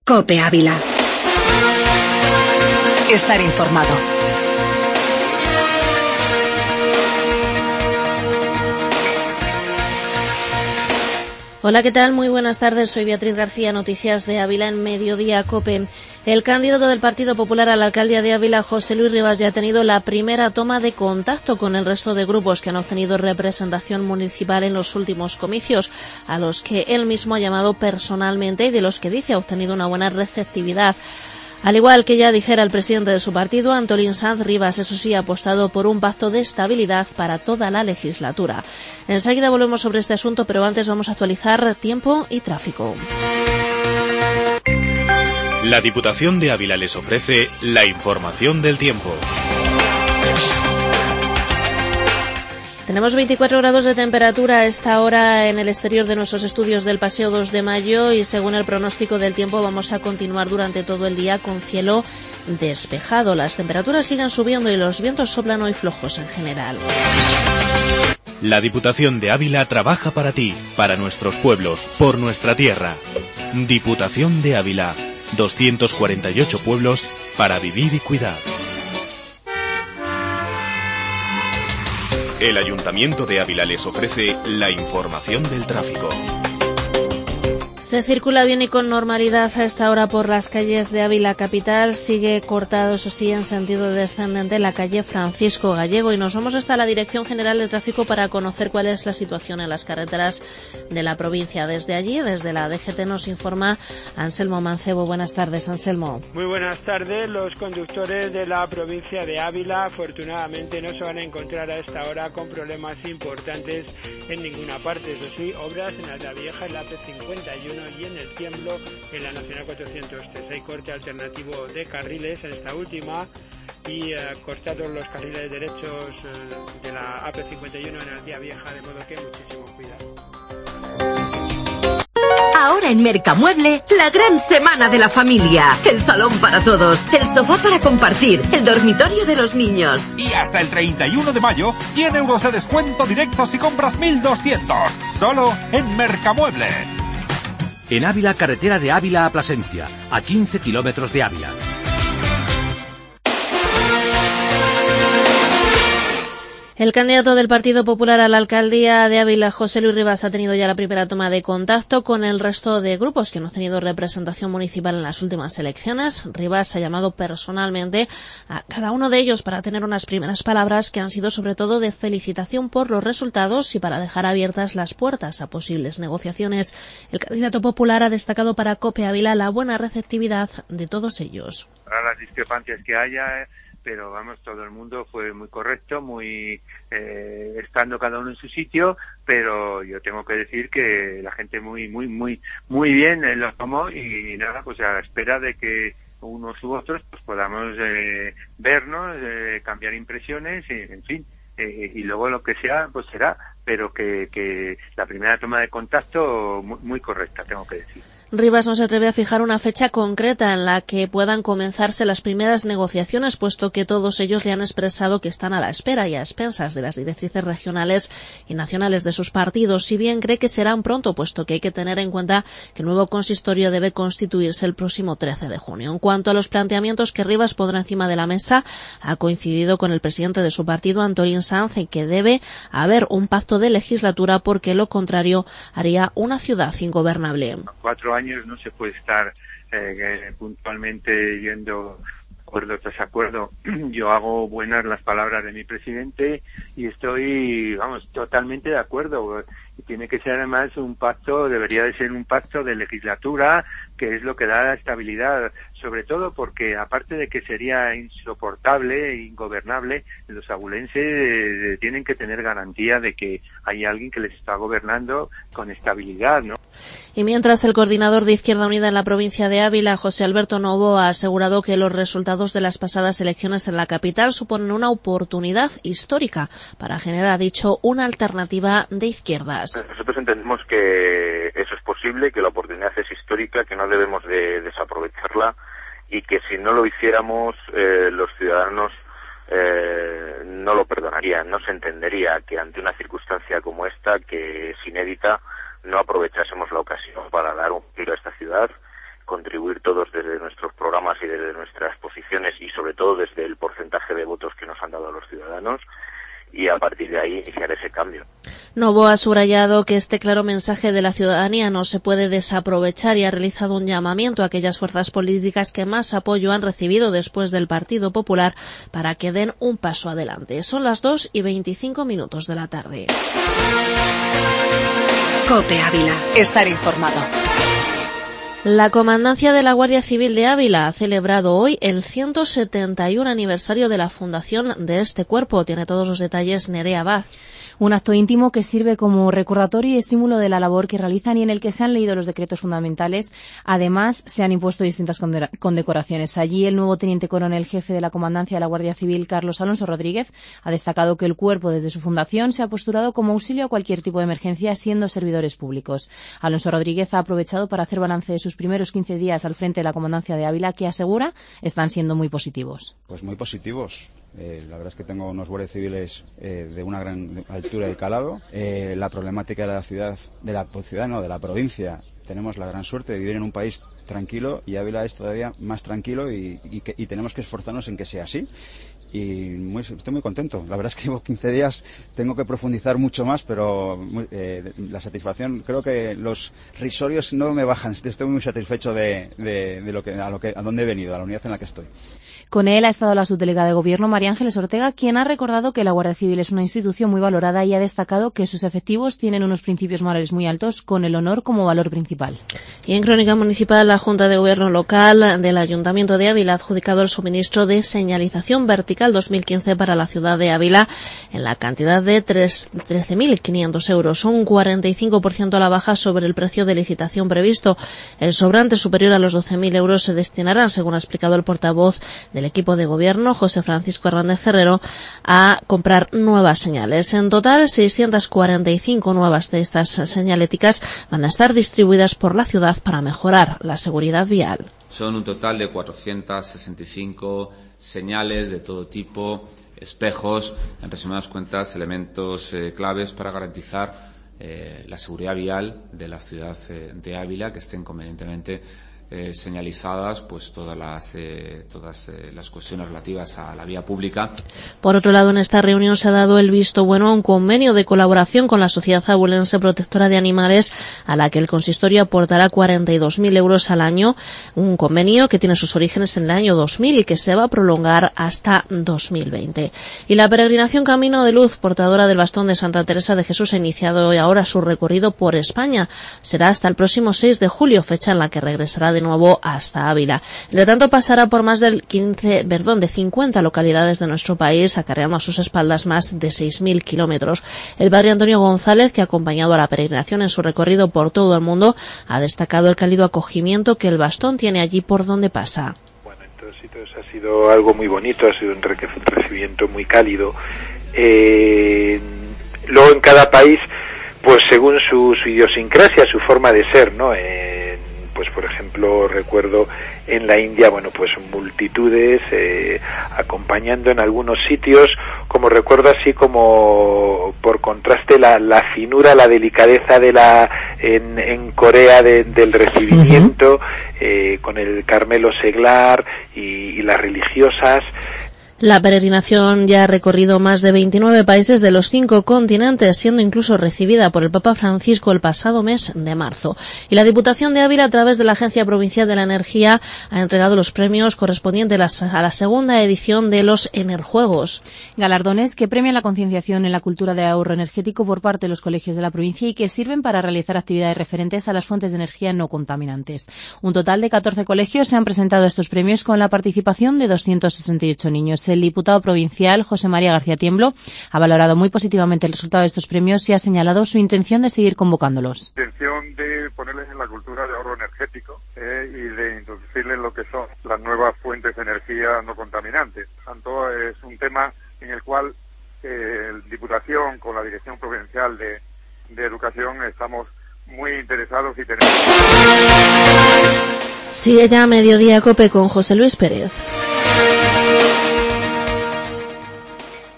COPE Ávila. Estar informado. Hola, ¿qué tal? Muy buenas tardes. Soy Beatriz García, noticias de Ávila en Mediodía COPE. El candidato del Partido Popular a la alcaldía de Ávila, José Luis Rivas, ya ha tenido la primera toma de contacto con el resto de grupos que han obtenido representación municipal en los últimos comicios, a los que él mismo ha llamado personalmente y de los que dice ha obtenido una buena receptividad. Al igual que ya dijera el presidente de su partido, Antolín Sanz, Rivas, eso sí, ha apostado por un pacto de estabilidad para toda la legislatura. Enseguida volvemos sobre este asunto, pero antes vamos a actualizar tiempo y tráfico. La Diputación de Ávila les ofrece la información del tiempo. Tenemos 24 grados de temperatura a esta hora en el exterior de nuestros estudios del Paseo 2 de Mayo y según el pronóstico del tiempo vamos a continuar durante todo el día con cielo despejado. Las temperaturas siguen subiendo y los vientos soplan hoy flojos en general. La Diputación de Ávila trabaja para ti, para nuestros pueblos, por nuestra tierra. Diputación de Ávila, 248 pueblos para vivir y cuidar. El Ayuntamiento de Ávila les ofrece la información del tráfico. Se circula bien y con normalidad a esta hora por las calles de Ávila capital. Sigue cortado, eso sí, en sentido descendente la calle Francisco Gallego. Y nos vamos hasta la Dirección General de Tráfico para conocer cuál es la situación en las carreteras de la provincia. Desde allí, desde la DGT, nos informa Anselmo Mancebo. Buenas tardes, Anselmo. Muy buenas tardes. Los conductores de la provincia de Ávila, afortunadamente, no se van a encontrar a esta hora con problemas importantes en ninguna parte. Eso sí, obras en Alta Vieja, en la P51 y en el Tiemblo, en la Nacional 403. Hay corte alternativo de carriles en esta última y cortados los carriles derechos de la AP51 en Alta Vieja, de modo que muchísimo cuidado. Ahora en Mercamueble, la gran semana de la familia. El salón para todos, el sofá para compartir, el dormitorio de los niños. Y hasta el 31 de mayo, 100 euros de descuento directo si compras 1.200. Solo en Mercamueble. En Ávila, carretera de Ávila a Plasencia, a 15 kilómetros de Ávila. El candidato del Partido Popular a la alcaldía de Ávila, José Luis Rivas, ha tenido ya la primera toma de contacto con el resto de grupos que no han tenido representación municipal en las últimas elecciones. Rivas ha llamado personalmente a cada uno de ellos para tener unas primeras palabras que han sido sobre todo de felicitación por los resultados y para dejar abiertas las puertas a posibles negociaciones. El candidato popular ha destacado para COPE Ávila la buena receptividad de todos ellos. Para las discrepancias que haya, pero vamos, todo el mundo fue muy correcto, muy estando cada uno en su sitio, pero yo tengo que decir que la gente muy bien lo tomó y nada, pues a la espera de que unos u otros pues podamos vernos, cambiar impresiones, en fin, y luego lo que sea pues será, pero que la primera toma de contacto muy correcta, tengo que decir. Rivas no se atreve a fijar una fecha concreta en la que puedan comenzarse las primeras negociaciones, puesto que todos ellos le han expresado que están a la espera y a expensas de las directrices regionales y nacionales de sus partidos, si bien cree que serán pronto, puesto que hay que tener en cuenta que el nuevo consistorio debe constituirse el próximo 13 de junio. En cuanto a los planteamientos que Rivas pondrá encima de la mesa, ha coincidido con el presidente de su partido, Antolín Sanz, en que debe haber un pacto de legislatura porque lo contrario haría una ciudad ingobernable. 4 años no se puede estar puntualmente yendo acuerdo tras acuerdo. Yo hago buenas las palabras de mi presidente y estoy, vamos, totalmente de acuerdo. Y tiene que ser además un pacto, debería de ser un pacto de legislatura, que es lo que da la estabilidad, sobre todo porque aparte de que sería insoportable e ingobernable, los abulenses tienen que tener garantía de que hay alguien que les está gobernando con estabilidad, ¿no? Y mientras, el coordinador de Izquierda Unida en la provincia de Ávila, José Alberto Novo, ha asegurado que los resultados de las pasadas elecciones en la capital suponen una oportunidad histórica para generar, ha dicho, una alternativa de izquierdas. Nosotros entendemos que eso es posible, que la oportunidad es histórica, que no debemos de desaprovecharla y que si no lo hiciéramos los ciudadanos no lo perdonarían, no se entendería que ante una circunstancia como esta, que es inédita, no aprovechásemos la ocasión para dar un giro a esta ciudad contribuir todos desde nuestros programas y desde nuestras posiciones y sobre todo desde el porcentaje de votos que nos han dado los ciudadanos, y a partir de ahí iniciar ese cambio. Novoa ha subrayado que este claro mensaje de la ciudadanía no se puede desaprovechar y ha realizado un llamamiento a aquellas fuerzas políticas que más apoyo han recibido después del Partido Popular para que den un paso adelante. Son las 2:25 de la tarde. COPE Ávila. Estar informado. La Comandancia de la Guardia Civil de Ávila ha celebrado hoy el 171 aniversario de la fundación de este cuerpo. Tiene todos los detalles Nerea Abad. Un acto íntimo que sirve como recordatorio y estímulo de la labor que realizan y en el que se han leído los decretos fundamentales. Además, se han impuesto distintas condecoraciones. Allí, el nuevo teniente coronel jefe de la Comandancia de la Guardia Civil, Carlos Alonso Rodríguez, ha destacado que el cuerpo, desde su fundación, se ha posturado como auxilio a cualquier tipo de emergencia, siendo servidores públicos. Alonso Rodríguez ha aprovechado para hacer balance de sus primeros 15 días al frente de la Comandancia de Ávila, que asegura están siendo muy positivos. Pues muy positivos. La verdad es que tengo unos guardias civiles de una gran altura y calado. La problemática de la ciudad, de la provincia, tenemos la gran suerte de vivir en un país tranquilo y Ávila es todavía más tranquilo y tenemos que esforzarnos en que sea así. Y estoy muy contento. La verdad es que llevo 15 días, tengo que profundizar mucho más, pero la satisfacción, creo que los risorios no me bajan. Estoy muy satisfecho de a dónde he venido, a la unidad en la que estoy. Con él ha estado la subdelegada de Gobierno, María Ángeles Ortega, quien ha recordado que la Guardia Civil es una institución muy valorada y ha destacado que sus efectivos tienen unos principios morales muy altos, con el honor como valor principal. Y en Crónica Municipal, la Junta de Gobierno Local del Ayuntamiento de Ávila ha adjudicado el suministro de señalización vertical 2015 para la ciudad de Ávila en la cantidad de 13.500 euros, un 45% a la baja sobre el precio de licitación previsto. El sobrante, superior a los 12.000 euros, se destinará, según ha explicado el portavoz del equipo de gobierno, José Francisco Hernández Herrero, a comprar nuevas señales. En total, 645 nuevas de estas señaléticas van a estar distribuidas por la ciudad para mejorar la seguridad vial. Son un total de 465 señales de todo tipo, espejos, en resumidas cuentas, elementos claves para garantizar la seguridad vial de la ciudad de Ávila, que estén convenientemente señalizadas pues todas las cuestiones relativas a la vía pública. Por otro lado, en esta reunión se ha dado el visto bueno a un convenio de colaboración con la Sociedad Abulense Protectora de Animales, a la que el consistorio aportará 42.000 euros al año, un convenio que tiene sus orígenes en el año 2000 y que se va a prolongar hasta 2020. Y la peregrinación Camino de Luz, portadora del bastón de Santa Teresa de Jesús, ha iniciado ahora su recorrido por España. Será hasta el próximo 6 de julio, fecha en la que regresará de nuevo hasta Ávila. Entre tanto, pasará por más de 50 localidades de nuestro país, acarreando a sus espaldas más de 6.000 kilómetros. El padre Antonio González, que ha acompañado a la peregrinación en su recorrido por todo el mundo, ha destacado el cálido acogimiento que el bastón tiene allí por donde pasa. Bueno, entonces ha sido algo muy bonito, ha sido un recibimiento muy cálido. Luego en cada país, pues según su idiosincrasia, su forma de ser, ¿no? Pues por ejemplo, recuerdo en la India, bueno, pues multitudes acompañando en algunos sitios, como recuerdo así como por contraste la finura, la delicadeza de en Corea del recibimiento, con el Carmelo seglar y las religiosas. La peregrinación ya ha recorrido más de 29 países de los 5 continentes, siendo incluso recibida por el Papa Francisco el pasado mes de marzo. Y la Diputación de Ávila, a través de la Agencia Provincial de la Energía, ha entregado los premios correspondientes a la segunda edición de los Enerjuegos. Galardones que premian la concienciación en la cultura de ahorro energético por parte de los colegios de la provincia y que sirven para realizar actividades referentes a las fuentes de energía no contaminantes. Un total de 14 colegios se han presentado a estos premios con la participación de 268 niños. El diputado provincial, José María García Tiemblo, ha valorado muy positivamente el resultado de estos premios y ha señalado su intención de seguir convocándolos. Intención de ponerles en la cultura de ahorro energético y de introducirles lo que son las nuevas fuentes de energía no contaminantes. Por tanto, es un tema en el cual Diputación, con la Dirección Provincial de Educación, estamos muy interesados y tenemos... Sigue ya Mediodía COPE con José Luis Pérez.